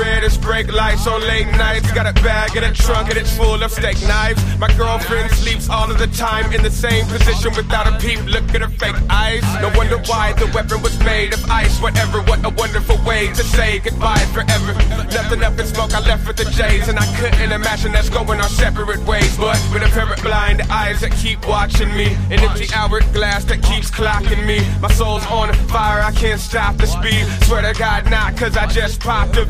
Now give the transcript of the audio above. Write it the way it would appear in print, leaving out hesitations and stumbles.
red as brake lights on late nights. Got a bag in a trunk and it's full of steak knives. My girlfriend sleeps all of the time in the same position without a peep. Look at her fake eyes. No wonder why the weapon was made of ice. Whatever, what a wonderful way to say goodbye forever. Nothing up in smoke, I left with the J's, and I couldn't imagine us going our separate ways. But with a pair of blind eyes that keep watching me, an empty hourglass that keeps clocking me. My soul's on fire, I can't stop the speed. Swear to God not, cause I just popped a